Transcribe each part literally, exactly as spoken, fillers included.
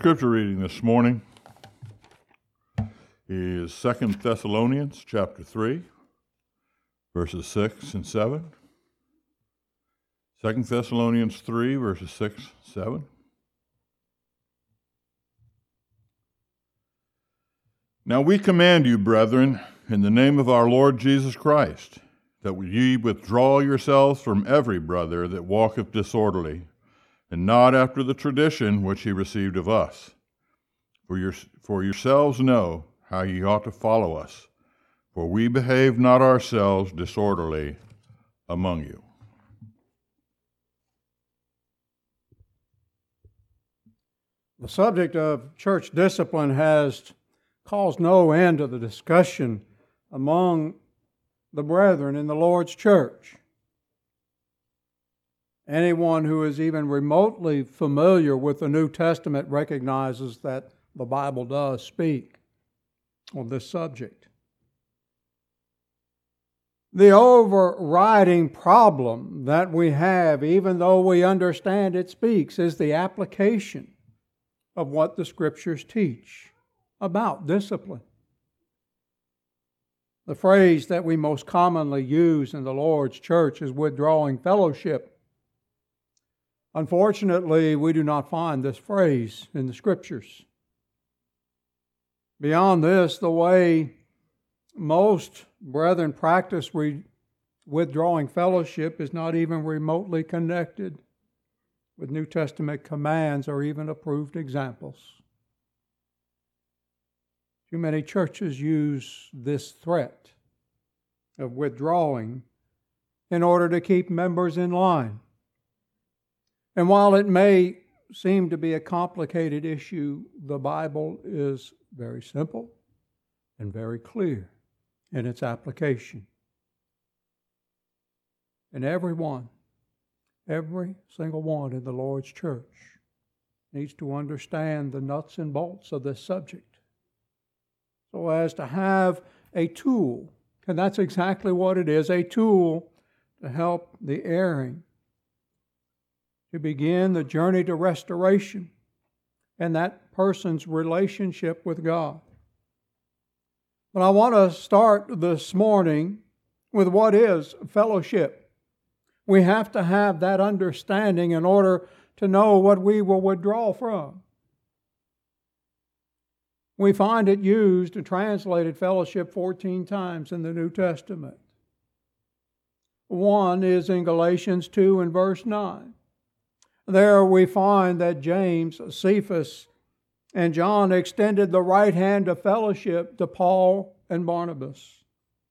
Scripture reading this morning is Second Thessalonians chapter three, verses six and seven. Second Thessalonians three, verses six, seven. Now we command you, brethren, in the name of our Lord Jesus Christ, that ye withdraw yourselves from every brother that walketh disorderly, and not after the tradition which he received of us. For, your, for yourselves know how ye ought to follow us, for we behave not ourselves disorderly among you. The subject of church discipline has caused no end to the discussion among the brethren in the Lord's church. Anyone who is even remotely familiar with the New Testament recognizes that the Bible does speak on this subject. The overriding problem that we have, even though we understand it speaks, is the application of what the Scriptures teach about discipline. The phrase that we most commonly use in the Lord's church is withdrawing fellowship. Unfortunately, we do not find this phrase in the Scriptures. Beyond this, the way most brethren practice re- withdrawing fellowship is not even remotely connected with New Testament commands or even approved examples. Too many churches use this threat of withdrawing in order to keep members in line. And while it may seem to be a complicated issue, the Bible is very simple and very clear in its application. And everyone, every single one in the Lord's church needs to understand the nuts and bolts of this subject so as to have a tool, and that's exactly what it is, a tool to help the erring to begin the journey to restoration and that person's relationship with God. But I want to start this morning with what is fellowship. We have to have that understanding in order to know what we will withdraw from. We find it used and translated fellowship fourteen times in the New Testament. One is in Galatians two and verse nine. There we find that James, Cephas, and John extended the right hand of fellowship to Paul and Barnabas.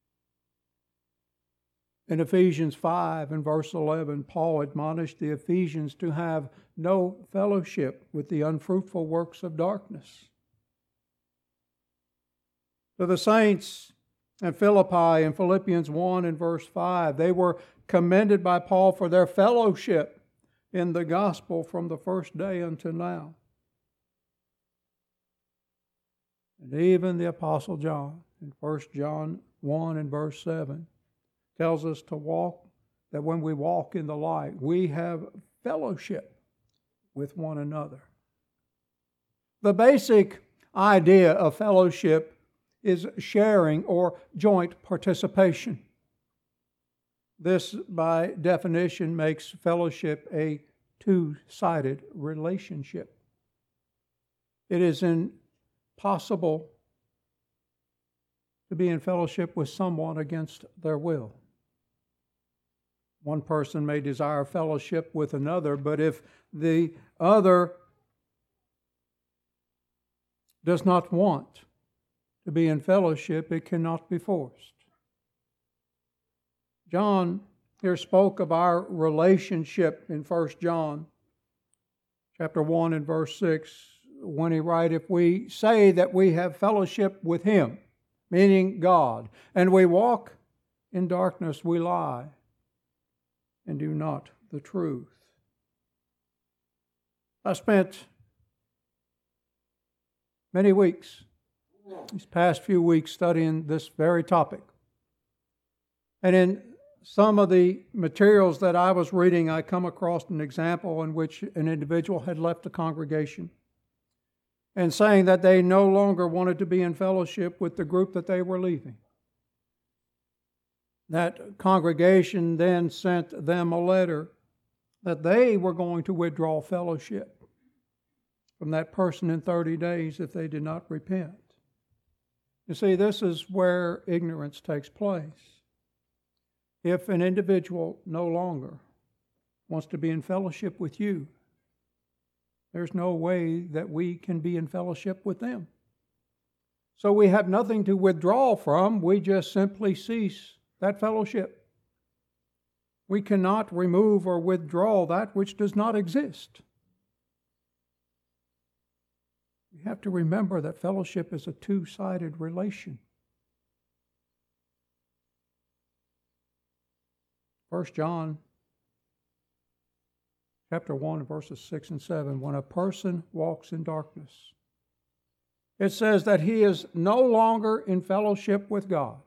In Ephesians five and verse eleven, Paul admonished the Ephesians to have no fellowship with the unfruitful works of darkness. To the saints in Philippi in Philippians one and verse five, they were commended by Paul for their fellowship in the gospel from the first day until now. And even the Apostle John in First John one and verse seven tells us to walk, that when we walk in the light, we have fellowship with one another. The basic idea of fellowship is sharing or joint participation. This, by definition, makes fellowship a two-sided relationship. It is impossible to be in fellowship with someone against their will. One person may desire fellowship with another, but if the other does not want to be in fellowship, it cannot be forced. John here spoke of our relationship in First John chapter one and verse six when he writes, if we say that we have fellowship with him, meaning God, and we walk in darkness, we lie and do not the truth. I spent many weeks, these past few weeks, studying this very topic. And in some of the materials that I was reading, I come across an example in which an individual had left the congregation and saying that they no longer wanted to be in fellowship with the group that they were leaving. That congregation then sent them a letter that they were going to withdraw fellowship from that person in thirty days if they did not repent. You see, this is where ignorance takes place. If an individual no longer wants to be in fellowship with you, there's no way that we can be in fellowship with them. So we have nothing to withdraw from. We just simply cease that fellowship. We cannot remove or withdraw that which does not exist. We have to remember that fellowship is a two-sided relation. First John chapter one, verses six and seven, when a person walks in darkness, it says that he is no longer in fellowship with God.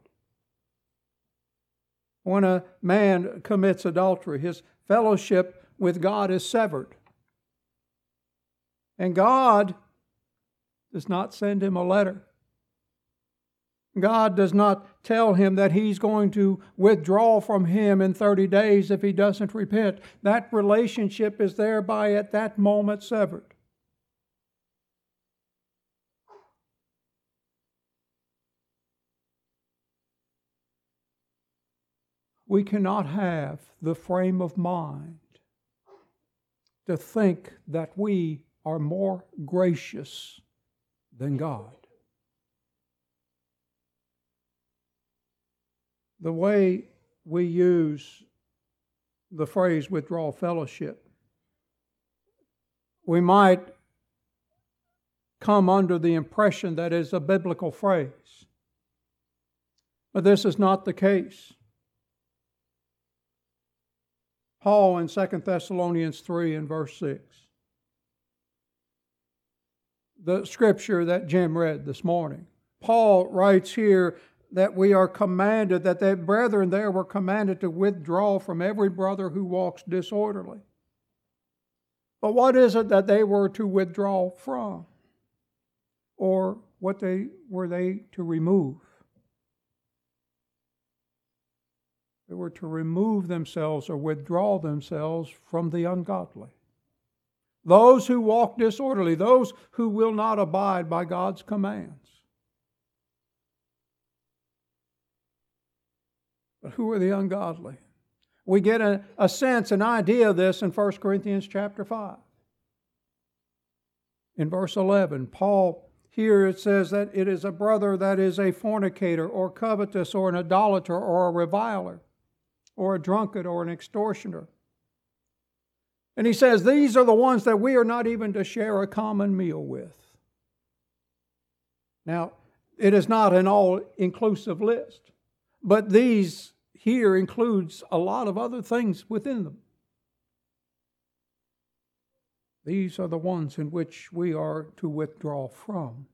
When a man commits adultery, his fellowship with God is severed. And God does not send him a letter. God does not tell him that he's going to withdraw from him in thirty days if he doesn't repent. That relationship is thereby at that moment severed. We cannot have the frame of mind to think that we are more gracious than God. The way we use the phrase withdraw fellowship, we might come under the impression that it's a biblical phrase. But this is not the case. Paul in Second Thessalonians three and verse six, the scripture that Jim read this morning, Paul writes here that we are commanded, that the brethren there were commanded to withdraw from every brother who walks disorderly. But what is it that they were to withdraw from? Or what they were they to remove? They were to remove themselves or withdraw themselves from the ungodly. Those who walk disorderly, those who will not abide by God's commands. But who are the ungodly? We get a, a sense, an idea of this in First Corinthians chapter five. In verse eleven, Paul, here it says that it is a brother that is a fornicator or covetous or an idolater or a reviler or a drunkard or an extortioner. And he says these are the ones that we are not even to share a common meal with. Now, it is not an all-inclusive list, but these here includes a lot of other things within them. These are the ones in which we are to withdraw from.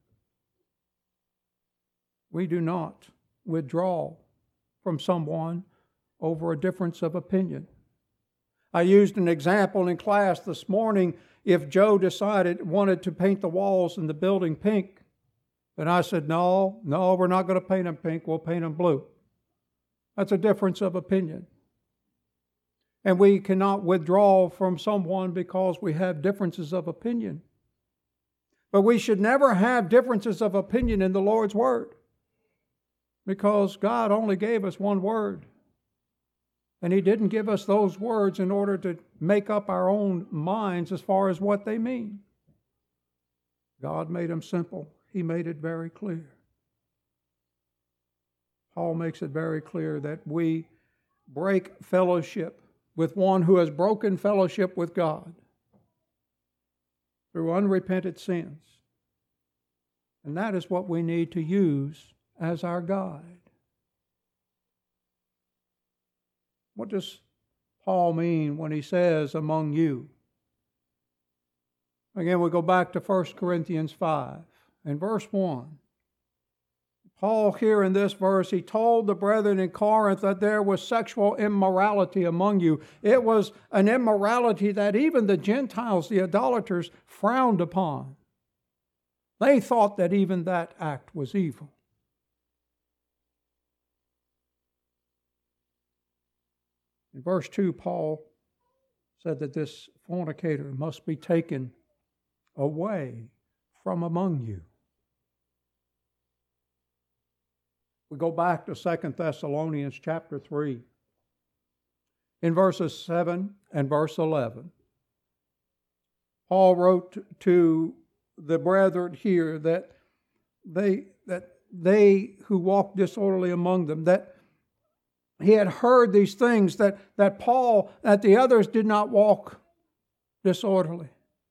We do not withdraw from someone over a difference of opinion. I used an example in class this morning. If Joe decided wanted to paint the walls in the building pink, then I said, no, no, we're not going to paint them pink, we'll paint them blue. That's a difference of opinion. And we cannot withdraw from someone because we have differences of opinion. But we should never have differences of opinion in the Lord's Word, because God only gave us one word. And He didn't give us those words in order to make up our own minds as far as what they mean. God made them simple. He made it very clear. Paul makes it very clear that we break fellowship with one who has broken fellowship with God through unrepented sins. And that is what we need to use as our guide. What does Paul mean when he says among you? Again, we go back to First Corinthians five and verse one. Paul here in this verse, he told the brethren in Corinth that there was sexual immorality among you. It was an immorality that even the Gentiles, the idolaters, frowned upon. They thought that even that act was evil. In verse two, Paul said that this fornicator must be taken away from among you. We go back to Second Thessalonians chapter three. In verses seven and verse eleven, Paul wrote to the brethren here that they that they who walk disorderly among them, that he had heard these things, that, that Paul, that the others did not walk disorderly.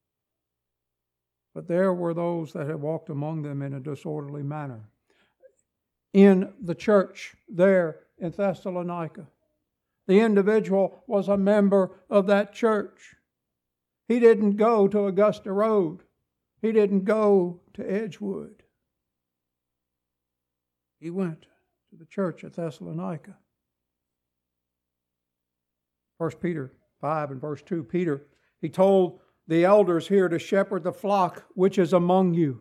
But there were those that had walked among them in a disorderly manner. In the church there in Thessalonica, the individual was a member of that church. He didn't go to Augusta Road. He didn't go to Edgewood. He went to the church at Thessalonica. First Peter five and verse two, Peter, he told the elders here to shepherd the flock which is among you.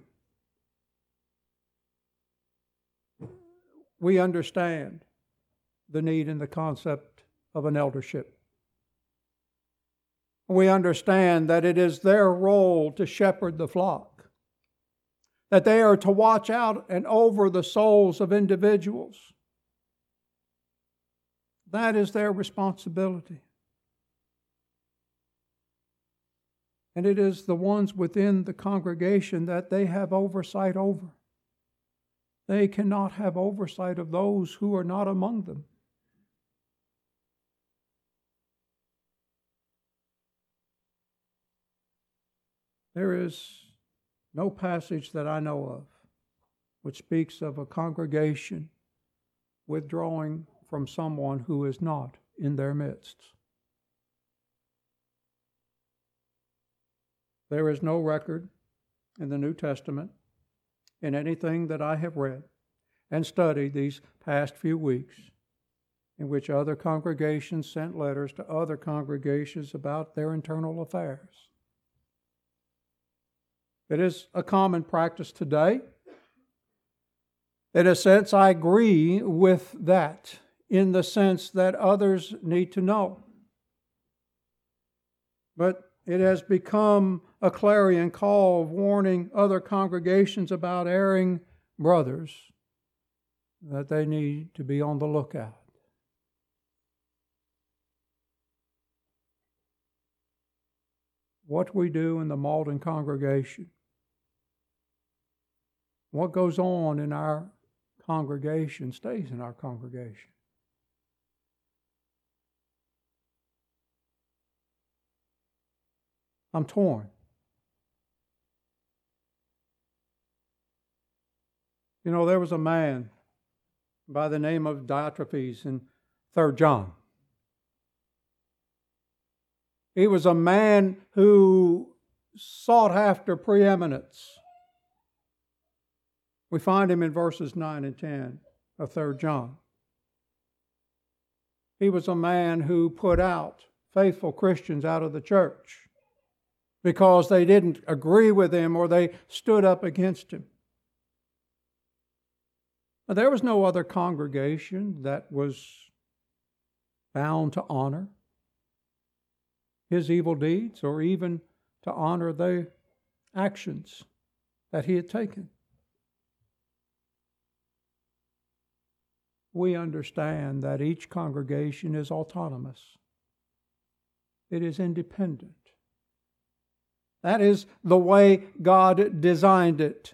We understand the need and the concept of an eldership. We understand that it is their role to shepherd the flock, that they are to watch out and over the souls of individuals. That is their responsibility. And it is the ones within the congregation that they have oversight over. They cannot have oversight of those who are not among them. There is no passage that I know of which speaks of a congregation withdrawing from someone who is not in their midst. There is no record in the New Testament, in anything that I have read and studied these past few weeks, in which other congregations sent letters to other congregations about their internal affairs. It is a common practice today. In a sense, I agree with that, in the sense that others need to know. But it has become a clarion call of warning other congregations about erring brothers that they need to be on the lookout. What we do in the Malden congregation, what goes on in our congregation stays in our congregation. I'm torn. You know, there was a man by the name of Diotrephes in Third John. He was a man who sought after preeminence. We find him in verses nine and ten of Third John. He was a man who put out faithful Christians out of the church because they didn't agree with him or they stood up against him. Now, there was no other congregation that was bound to honor his evil deeds or even to honor the actions that he had taken. We understand that each congregation is autonomous. It is independent. That is the way God designed it.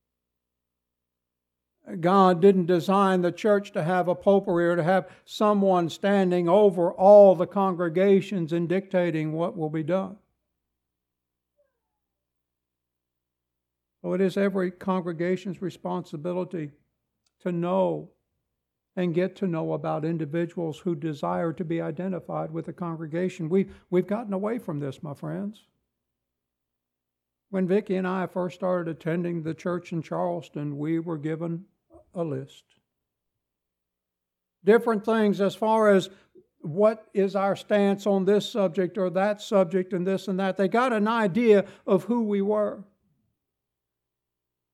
God didn't design the church to have a popery or to have someone standing over all the congregations and dictating what will be done. So it is every congregation's responsibility to know and get to know about individuals who desire to be identified with the congregation. We've, we've gotten away from this, my friends. When Vicki and I first started attending the church in Charleston, we were given a list. Different things as far as what is our stance on this subject or that subject and this and that. They got an idea of who we were.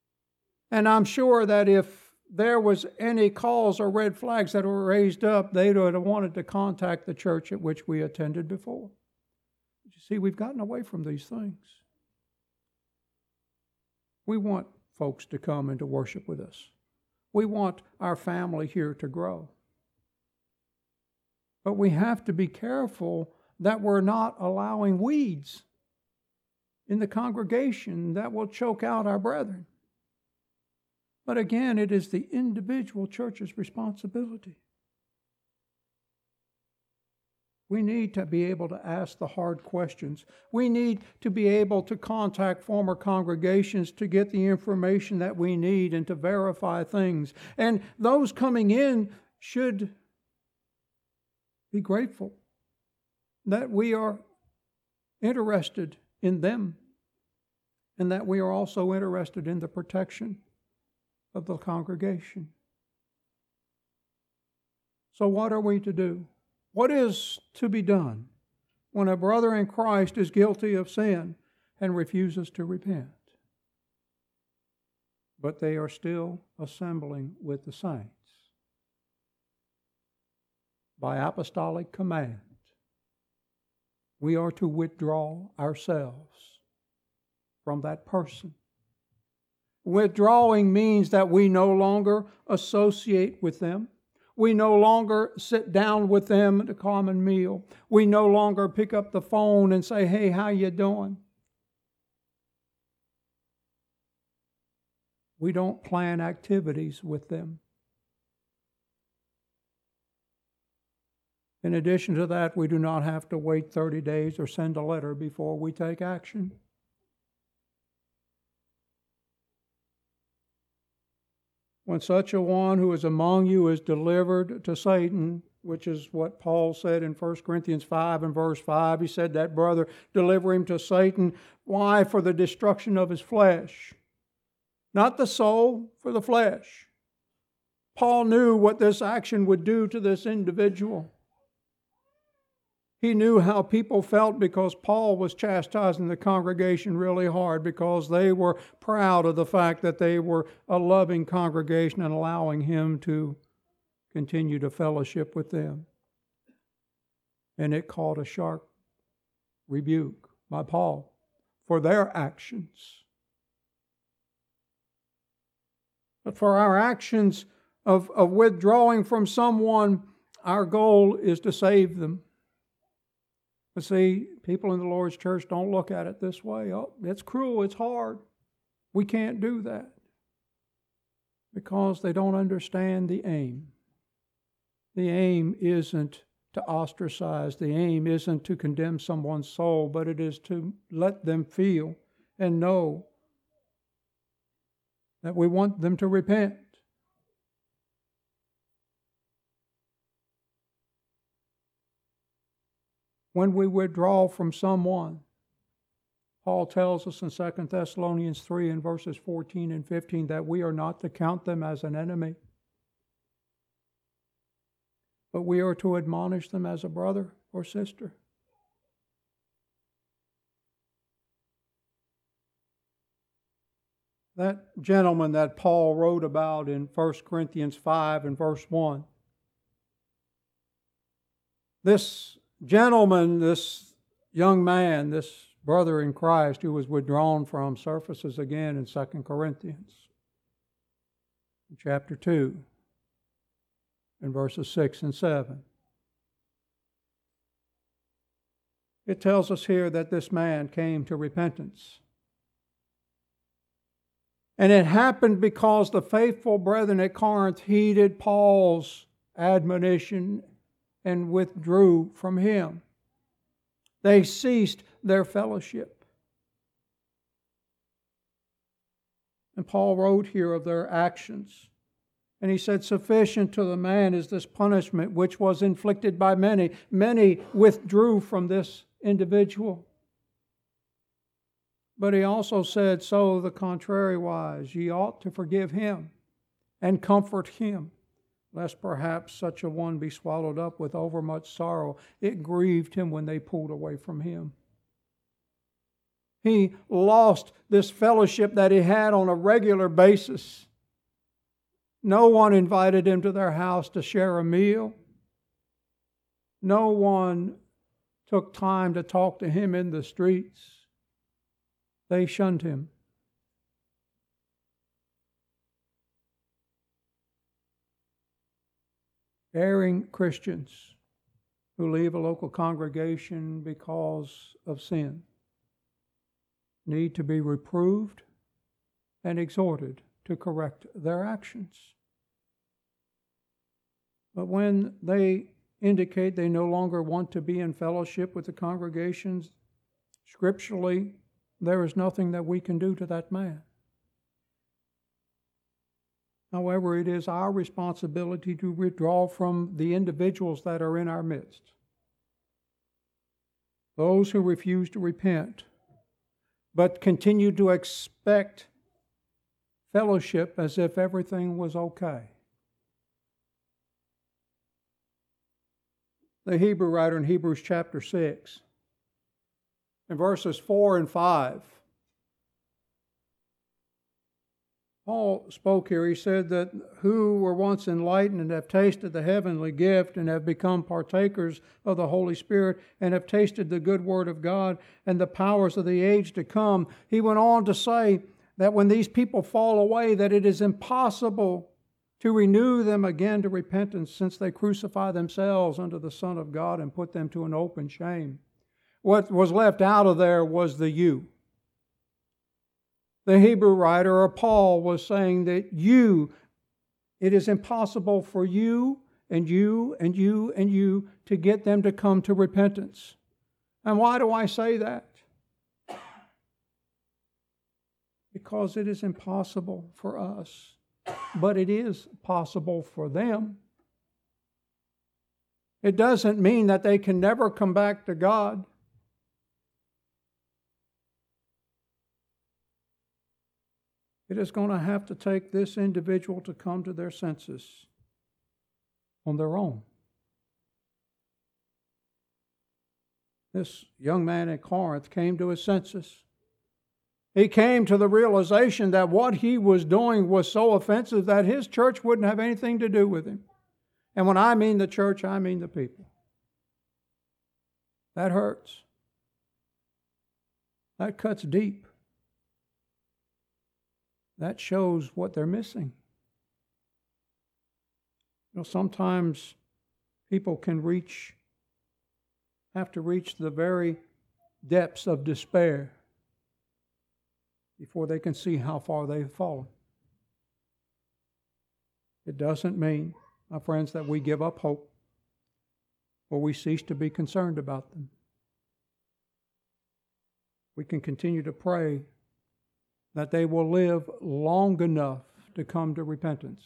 And I'm sure that if there was any calls or red flags that were raised up, they would have wanted to contact the church at which we attended before. You see, we've gotten away from these things. We want folks to come and to worship with us. We want our family here to grow. But we have to be careful that we're not allowing weeds in the congregation that will choke out our brethren. But again, it is the individual church's responsibility. We need to be able to ask the hard questions. We need to be able to contact former congregations to get the information that we need and to verify things. And those coming in should be grateful that we are interested in them and that we are also interested in the protection of the congregation. So what are we to do? What is to be done when a brother in Christ is guilty of sin and refuses to repent? But they are still assembling with the saints. By apostolic command, we are to withdraw ourselves from that person. Withdrawing means that we no longer associate with them. We no longer sit down with them at a common meal. We no longer pick up the phone and say, "Hey, how you doing?" We don't plan activities with them. In addition to that, we do not have to wait thirty days or send a letter before we take action. When such a one who is among you is delivered to Satan, which is what Paul said in First Corinthians five and verse five, he said that brother, deliver him to Satan. Why? For the destruction of his flesh. Not the soul, for the flesh. Paul knew what this action would do to this individual. He knew how people felt because Paul was chastising the congregation really hard because they were proud of the fact that they were a loving congregation and allowing him to continue to fellowship with them. And it caught a sharp rebuke by Paul for their actions. But for our actions of, of withdrawing from someone, our goal is to save them. But see, people in the Lord's church don't look at it this way. Oh, it's cruel, it's hard. We can't do that. Because they don't understand the aim. The aim isn't to ostracize. The aim isn't to condemn someone's soul, but it is to let them feel and know that we want them to repent. When we withdraw from someone, Paul tells us in Second Thessalonians three and verses fourteen and fifteen that we are not to count them as an enemy, but we are to admonish them as a brother or sister. That gentleman that Paul wrote about in First Corinthians five and verse one, this gentleman, this young man, this brother in Christ who was withdrawn from, surfaces again in Second Corinthians chapter two and verses six and seven. It tells us here that this man came to repentance. And it happened because the faithful brethren at Corinth heeded Paul's admonition and withdrew from him. They ceased their fellowship. And Paul wrote here of their actions. And he said, sufficient to the man is this punishment which was inflicted by many. Many withdrew from this individual. But he also said, so the contrariwise, ye ought to forgive him and comfort him, lest perhaps such a one be swallowed up with overmuch sorrow. It grieved him when they pulled away from him. He lost this fellowship that he had on a regular basis. No one invited him to their house to share a meal. No one took time to talk to him in the streets. They shunned him. Erring Christians who leave a local congregation because of sin need to be reproved and exhorted to correct their actions. But when they indicate they no longer want to be in fellowship with the congregations, scripturally, there is nothing that we can do to that man. However, it is our responsibility to withdraw from the individuals that are in our midst. Those who refuse to repent, but continue to expect fellowship as if everything was okay. The Hebrew writer in Hebrews chapter six, in verses four and five, Paul spoke here. He said that who were once enlightened and have tasted the heavenly gift and have become partakers of the Holy Spirit and have tasted the good word of God and the powers of the age to come. He went on to say that when these people fall away, that it is impossible to renew them again to repentance, since they crucify themselves unto the Son of God and put them to an open shame. What was left out of there was the you. The Hebrew writer, or Paul, was saying that you, it is impossible for you and you and you and you to get them to come to repentance. And why do I say that? Because it is impossible for us, but it is possible for them. It doesn't mean that they can never come back to God. It is going to have to take this individual to come to their senses on their own. This young man in Corinth came to his senses. He came to the realization that what he was doing was so offensive that his church wouldn't have anything to do with him. And when I mean the church, I mean the people. That hurts. That cuts deep. That shows what they're missing. You know, sometimes people can reach, have to reach the very depths of despair before they can see how far they've fallen. It doesn't mean, my friends, that we give up hope or we cease to be concerned about them. We can continue to pray that they will live long enough to come to repentance.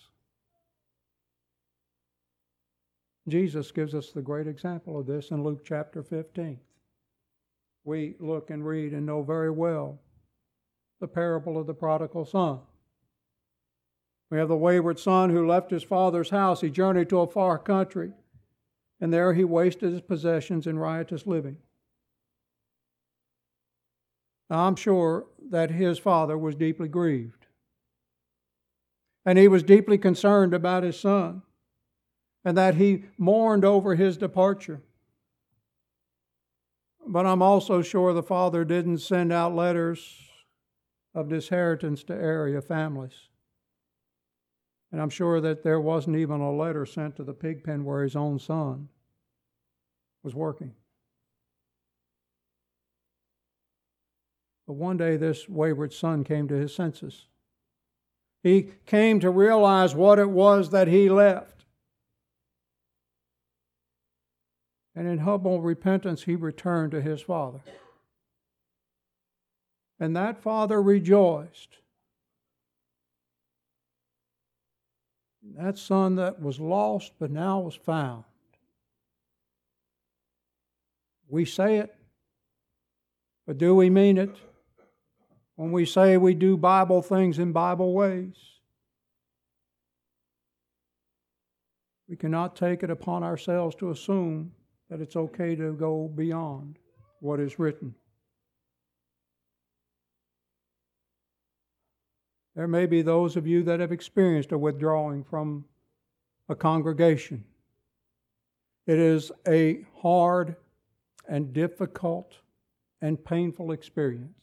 Jesus gives us the great example of this in Luke chapter fifteen. We look and read and know very well the parable of the prodigal son. We have the wayward son who left his father's house. He journeyed to a far country, and there he wasted his possessions in riotous living. Now, I'm sure that his father was deeply grieved. And he was deeply concerned about his son, and that he mourned over his departure. But I'm also sure the father didn't send out letters of disinheritance to area families. And I'm sure that there wasn't even a letter sent to the pig pen where his own son was working. But one day this wayward son came to his senses. He came to realize what it was that he left. And in humble repentance, he returned to his father. And that father rejoiced. That son that was lost but now was found. We say it, but do we mean it? When we say we do Bible things in Bible ways, we cannot take it upon ourselves to assume that it's okay to go beyond what is written. There may be those of you that have experienced a withdrawing from a congregation. It is a hard and difficult and painful experience.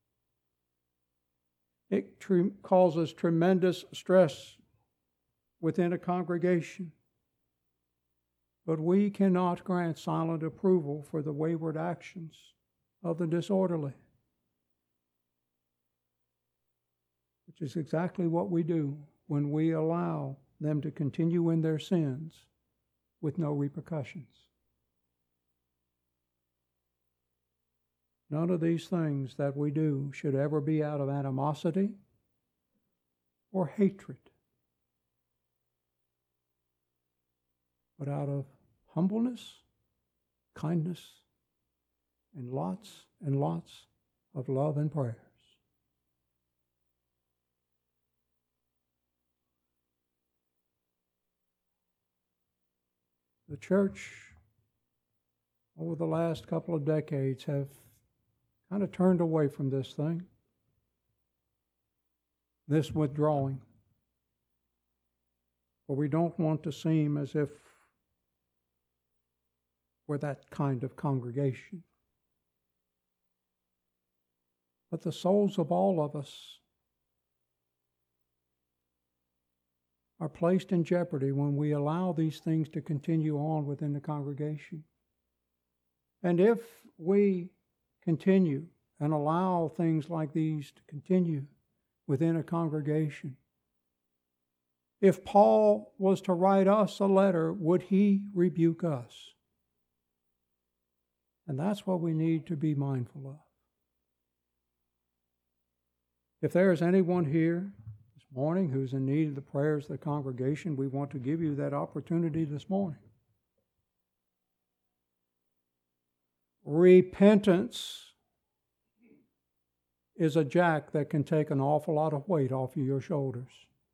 It tre- causes tremendous stress within a congregation. But we cannot grant silent approval for the wayward actions of the disorderly, which is exactly what we do when we allow them to continue in their sins with no repercussions. None of these things that we do should ever be out of animosity or hatred, but out of humbleness, kindness, and lots and lots of love and prayers. The church, over the last couple of decades, have kind of turned away from this thing, this withdrawing. For we don't want to seem as if we're that kind of congregation. But the souls of all of us are placed in jeopardy when we allow these things to continue on within the congregation. And if we continue and allow things like these to continue within a congregation, if Paul was to write us a letter, would he rebuke us? And that's what we need to be mindful of. If there is anyone here this morning who's in need of the prayers of the congregation, we want to give you that opportunity this morning. Repentance is a jack that can take an awful lot of weight off of your shoulders.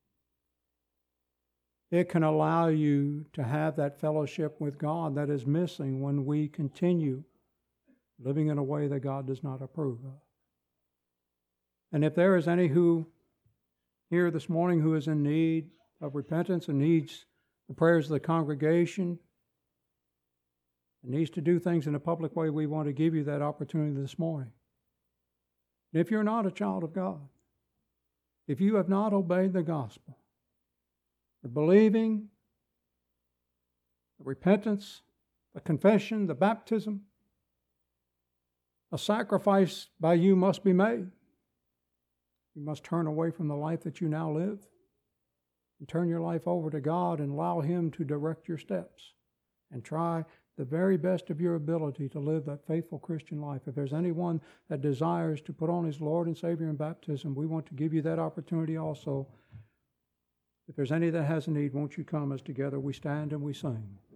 It can allow you to have that fellowship with God that is missing when we continue living in a way that God does not approve of. And if there is any who here this morning who is in need of repentance and needs the prayers of the congregation, and needs to do things in a public way, we want to give you that opportunity this morning. And if you're not a child of God, if you have not obeyed the gospel, the believing, the repentance, the confession, the baptism, a sacrifice by you must be made. You must turn away from the life that you now live and turn your life over to God and allow Him to direct your steps and try the very best of your ability to live that faithful Christian life. If there's anyone that desires to put on his Lord and Savior in baptism, we want to give you that opportunity also. If there's any that has a need, won't you come as together we stand and we sing.